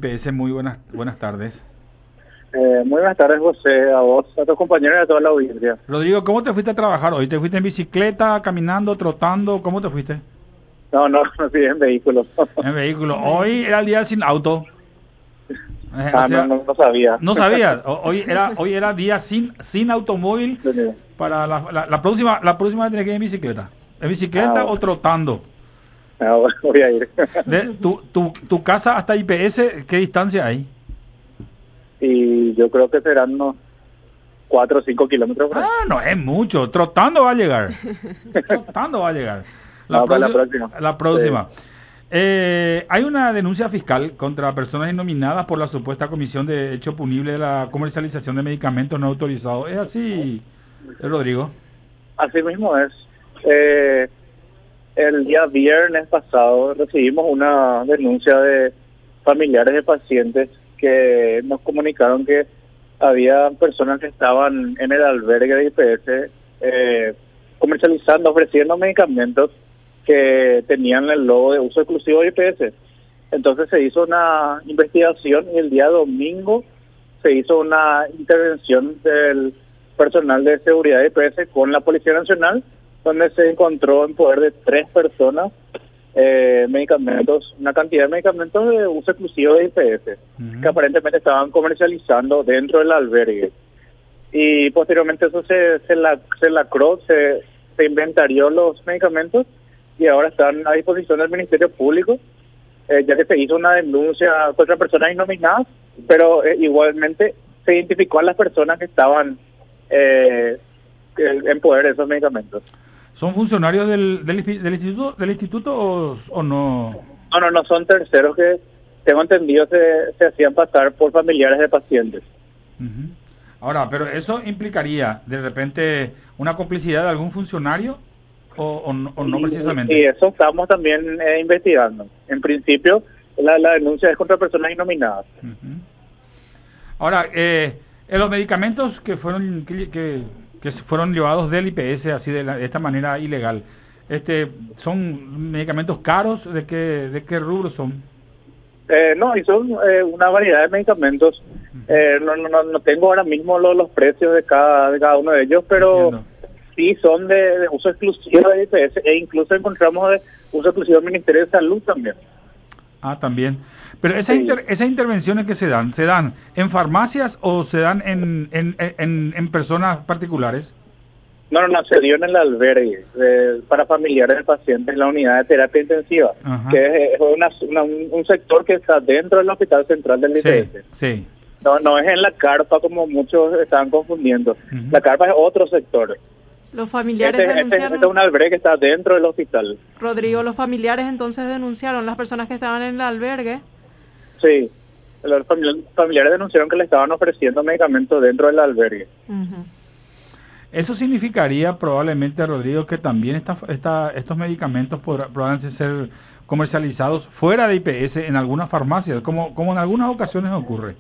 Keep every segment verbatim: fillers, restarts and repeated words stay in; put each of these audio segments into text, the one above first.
P S, muy buenas buenas tardes. Eh, muy buenas tardes, José, a vos, a tus compañeros y a toda la audiencia. Rodrigo, ¿cómo te fuiste a trabajar hoy? ¿Te fuiste en bicicleta, caminando, trotando? ¿Cómo te fuiste? No, no, no fui en vehículo. En vehículo. Hoy era el día sin auto. Eh, Ah, o sea, no, no, no sabía. no sabías. O- Hoy era hoy era día sin sin automóvil para la, la, la próxima la próxima vez tenés que ir en bicicleta. ¿En bicicleta Ah, o bueno. trotando? Ah, bueno, voy a ir. De, tu, tu, tu casa hasta I P S, ¿qué distancia hay? Y yo creo que serán unos cuatro o cinco kilómetros. por ahí. Ah, no es mucho. Trotando va a llegar. Trotando va a llegar. Ah, para la próxima. La próxima. Eh, hay una denuncia fiscal contra personas innominadas por la supuesta comisión de hecho punible de la comercialización de medicamentos no autorizados. ¿Es así, Rodrigo? Así mismo es. Eh, el día viernes pasado recibimos una denuncia de familiares de pacientes que nos comunicaron que había personas que estaban en el albergue de I P S eh, comercializando, ofreciendo medicamentos que tenían el logo de uso exclusivo de I P S. Entonces se hizo una investigación y el día domingo se hizo una intervención del personal de seguridad de I P S con la Policía Nacional, donde se encontró en poder de tres personas eh, medicamentos, una cantidad de medicamentos de uso exclusivo de I P S, Uh-huh. que aparentemente estaban comercializando dentro del albergue. Y posteriormente eso se, se, la, se lacró, se, se inventarió los medicamentos y ahora están a disposición del Ministerio Público, eh, ya que se hizo una denuncia contra personas innominadas, pero eh, igualmente se identificó a las personas que estaban eh, en poder de esos medicamentos. ¿Son funcionarios del, del, del instituto del instituto o, o no? No, no, no, son terceros que, tengo entendido, se, se hacían pasar por familiares de pacientes. Uh-huh. Ahora, pero eso implicaría de repente una complicidad de algún funcionario o, o, no, o no precisamente. Y, y eso estamos también eh, investigando. En principio, la, la denuncia es contra personas innominadas. Uh-huh. Ahora, eh, en los medicamentos que fueron que, que, que fueron llevados del I P S así de, la, de esta manera ilegal, este, ¿son medicamentos caros? ¿De qué, de qué rubro son? Eh, no, y son eh, una variedad de medicamentos. Eh, no, no, no tengo ahora mismo lo, los precios de cada, de cada uno de ellos, pero Entiendo. sí son de, de uso exclusivo de I P S e incluso encontramos de uso exclusivo del Ministerio de Salud también. Ah, también. Pero esas, Sí. inter, esas intervenciones que se dan, ¿se dan en farmacias o se dan en, en, en, en personas particulares? No, no, no, se dio en el albergue eh, para familiares de pacientes en la unidad de terapia intensiva, Ajá. que es una, una, un, un sector que está dentro del Hospital Central del I P S. Sí, sí. No, no es en la carpa como muchos estaban confundiendo. Ujú. La carpa es otro sector. Los familiares Este, este, denunciaron, este es un albergue que está dentro del hospital. Rodrigo, los familiares entonces denunciaron, las personas que estaban en el albergue. Sí, los famili- familiares denunciaron que le estaban ofreciendo medicamentos dentro del albergue. Ujú. Eso significaría probablemente, Rodrigo, que también esta, esta, estos medicamentos podrá- probablemente ser comercializados fuera de I P S en algunas farmacias, como, como en algunas ocasiones ocurre.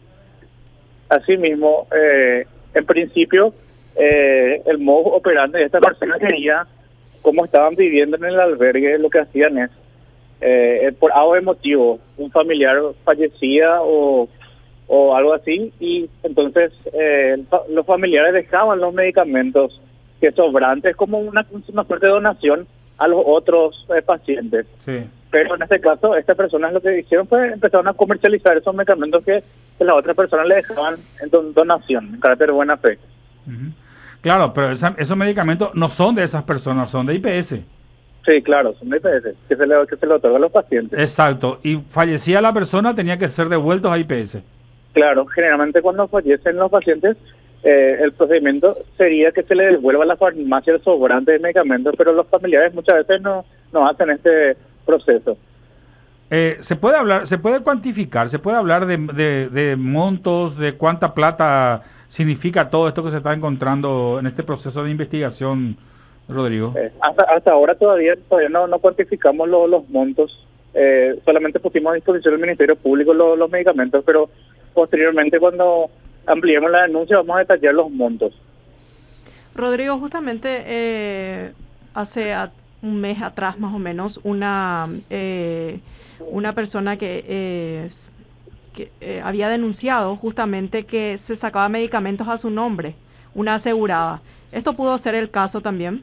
Asimismo, eh, en principio, eh, el modo operante de esta persona quería, como estaban viviendo en el albergue, lo que hacían es, eh, por algo emotivo, un familiar fallecía o, o algo así, y entonces eh, fa- los familiares dejaban los medicamentos que sobrantes como una, una suerte de donación a los otros eh, pacientes. Sí. Pero en este caso, estas personas lo que hicieron fue empezaron a comercializar esos medicamentos que, que las otras personas le dejaban en don- donación, en carácter de buena fe. Ujú. Claro, pero esa- esos medicamentos no son de esas personas, son de I P S. Sí, claro, son de I P S, que se le, que se le otorga a los pacientes. Exacto. Y fallecía la persona, tenía que ser devueltos a I P S. Claro, generalmente cuando fallecen los pacientes, eh, el procedimiento sería que se le devuelva a la farmacia el sobrante de medicamentos, pero los familiares muchas veces no, no hacen este proceso. Eh, ¿se puede hablar, se puede cuantificar, se puede hablar de, de, de montos, de cuánta plata significa todo esto que se está encontrando en este proceso de investigación, Rodrigo? Eh, hasta, hasta ahora todavía todavía no, no cuantificamos lo- los montos, eh, solamente pusimos a disposición del Ministerio Público lo- los medicamentos, pero posteriormente cuando ampliemos la denuncia vamos a detallar los montos. Rodrigo, justamente eh, hace a- un mes atrás más o menos, una, eh, una persona que eh, que eh, había denunciado justamente que se sacaba medicamentos a su nombre, una asegurada. ¿Esto pudo ser el caso también?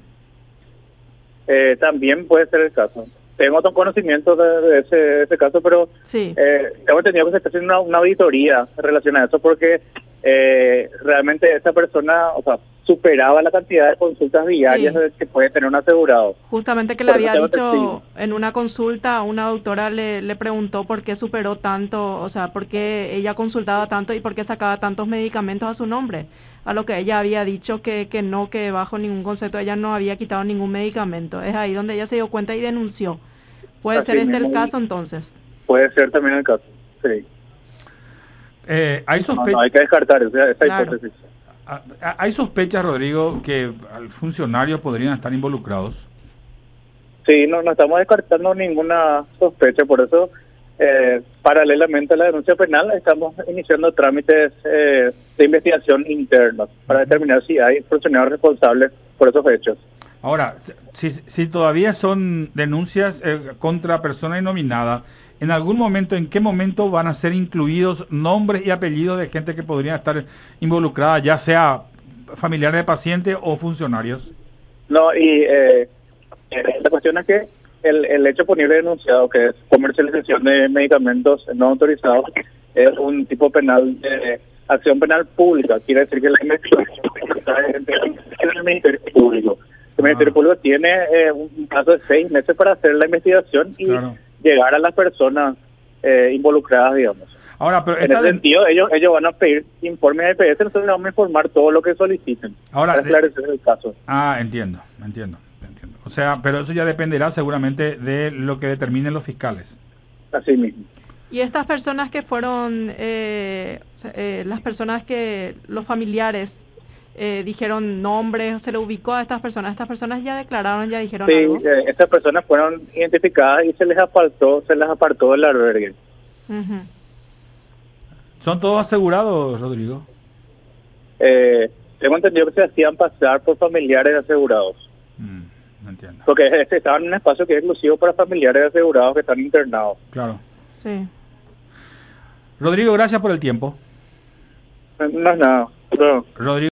Eh, también puede ser el caso. Tengo otro conocimiento de, de, ese, de ese caso, pero sí. eh, tengo entendido que se está haciendo una, una auditoría en relación a eso, porque eh, realmente esa persona, o sea, superaba la cantidad de consultas diarias sí. que puede tener un asegurado. Justamente que le había dicho en una consulta, una doctora le, le preguntó por qué superó tanto, o sea, por qué ella consultaba tanto y por qué sacaba tantos medicamentos a su nombre. A lo que ella había dicho que, que no, que bajo ningún concepto ella no había quitado ningún medicamento. Es ahí donde ella se dio cuenta y denunció. ¿Puede Así ser este mismo. el caso entonces? Puede ser también el caso, sí. Eh, hay sospe... no, no, hay que descartar esa, esa claro. hipótesis. ¿Hay sospechas, Rodrigo, que funcionarios podrían estar involucrados? Sí, no, no estamos descartando ninguna sospecha, por eso, eh, paralelamente a la denuncia penal, estamos iniciando trámites eh, de investigación internos para determinar si hay funcionarios responsables por esos hechos. Ahora, si, si todavía son denuncias eh, contra persona innominada, ¿en algún momento, en qué momento van a ser incluidos nombres y apellidos de gente que podría estar involucrada, ya sea familiares de pacientes o funcionarios? No, y eh, la cuestión es que el, el hecho punible denunciado, que es comercialización de medicamentos no autorizados, es un tipo penal de acción penal pública. Quiere decir que la investigación está en el Ministerio Público. El Ministerio ah. Público tiene eh, un plazo de seis meses para hacer la investigación y claro. llegar a las personas eh, involucradas, digamos. Ahora, pero en ese de... sentido, ellos ellos van a pedir informes de E P S, nosotros les vamos a informar todo lo que soliciten. Ahora, para esclarecer de... el caso. Ah, entiendo, entiendo, entiendo. O sea, pero eso ya dependerá seguramente de lo que determinen los fiscales. Así mismo. Y estas personas que fueron, eh, eh, las personas que, los familiares, eh, dijeron nombres, se le ubicó a estas personas, estas personas ya declararon, ya dijeron sí, algo. Sí, eh, estas personas fueron identificadas y se les apartó, se les apartó del albergue. Uh-huh. ¿Son todos asegurados, Rodrigo? Eh, tengo entendido que se hacían pasar por familiares asegurados. Mm, no entiendo. Porque estaban en un espacio que es exclusivo para familiares asegurados que están internados. Claro. Sí. Rodrigo, gracias por el tiempo. No es nada. No. Rodrigo.